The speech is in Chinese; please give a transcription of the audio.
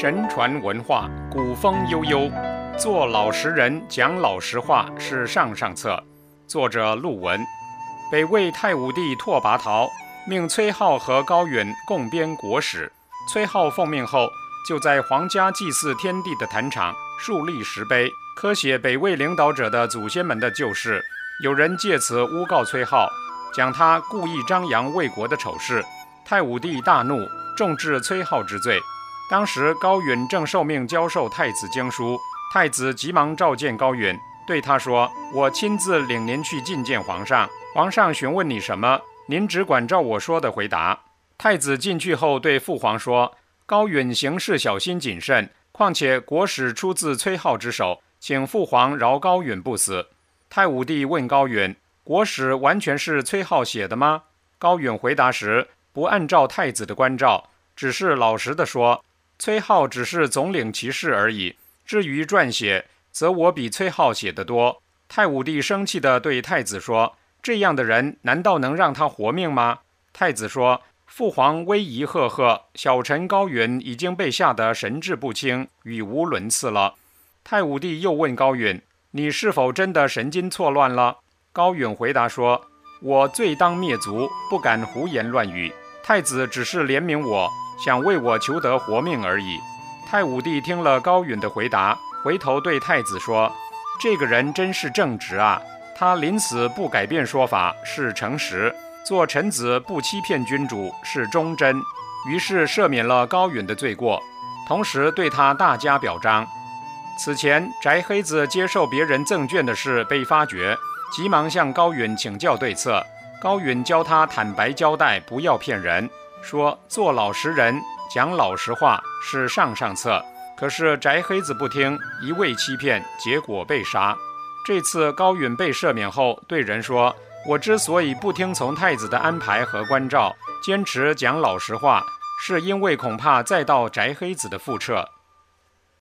神传文化，古风悠悠，做老实人讲老实话是上上策。作者陆文。北魏太武帝拓跋焘命崔浩和高允共编国史。崔浩奉命后，就在皇家祭祀天地的坛场树立石碑，刻写北魏领导者的祖先们的旧事。有人借此诬告崔浩，讲他故意张扬魏国的丑事。太武帝大怒，重治崔浩之罪。当时高允正受命教授太子经书，太子急忙召见高允，对他说：“我亲自领您去觐见皇上，皇上询问你什么，您只管照我说的回答。”太子进去后对父皇说：“高允行事小心谨慎，况且国史出自崔浩之手，请父皇饶高允不死。”太武帝问高允：“国史完全是崔浩写的吗？”高允回答时不按照太子的关照，只是老实地说：“崔浩只是总领其事而已，至于撰写，则我比崔浩写得多。”太武帝生气地对太子说：“这样的人难道能让他活命吗？”太子说：“父皇威仪赫赫，小臣高允已经被吓得神志不清，语无伦次了。”太武帝又问高允：“你是否真的神经错乱了？”高允回答说：“我罪当灭族，不敢胡言乱语。太子只是怜悯我，想为我求得活命而已。”太武帝听了高允的回答，回头对太子说：“这个人真是正直啊！他临死不改变说法，是诚实；做臣子不欺骗君主，是忠贞。”于是赦免了高允的罪过，同时对他大加表彰。此前翟黑子接受别人赠券的事被发觉，急忙向高允请教对策。高允教他坦白交代，不要骗人，说做老实人讲老实话是上上策。可是翟黑子不听，一味欺骗，结果被杀。这次高允被赦免后，对人说：“我之所以不听从太子的安排和关照，坚持讲老实话，是因为恐怕再到翟黑子的覆辙。”